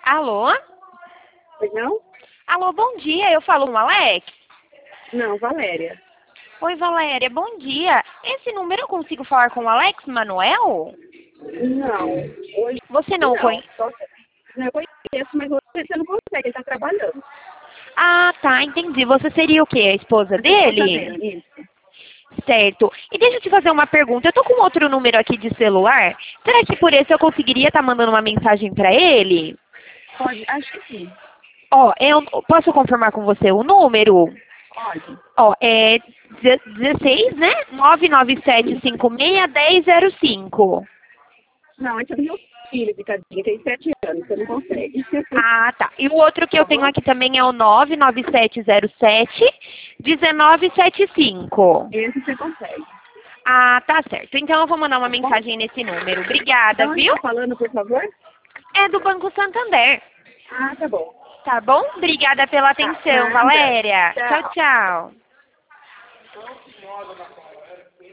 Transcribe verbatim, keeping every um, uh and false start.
Alô? Pois não? Alô, bom dia. Eu falo com o Alex? Não, Valéria. Oi, Valéria. Bom dia. Esse número eu consigo falar com o Alex Manuel? Não. Hoje Você não não. conhece? Só, não, eu conheço, mas hoje você não consegue, ele está trabalhando. Ah, tá. Entendi. Você seria o quê? A esposa Mas eu tô dele? sabendo isso. Certo. E deixa eu te fazer uma pergunta. Eu tô com outro número aqui de celular. Será que por esse eu conseguiria estar mandando uma mensagem pra ele? Pode, acho que sim. Ó, eu posso confirmar com você o número? Pode. Ó, é dezesseis, né? nove nove sete cinco seis um zero zero cinco. Não, esse é do meu filho, Vitadinha, tem sete anos, você não consegue. Ah, tá. E o outro que eu Tá tenho bom? aqui também é o nove nove sete zero sete um nove sete cinco. Esse você consegue. Ah, tá certo. Então eu vou mandar uma Tá bom? mensagem nesse número. Obrigada, Então, viu? está falando, por favor? É do Banco Santander. Ah, tá bom. Tá bom? Obrigada pela Tá, atenção, nada. Valéria. Tchau, Tchau. tchau.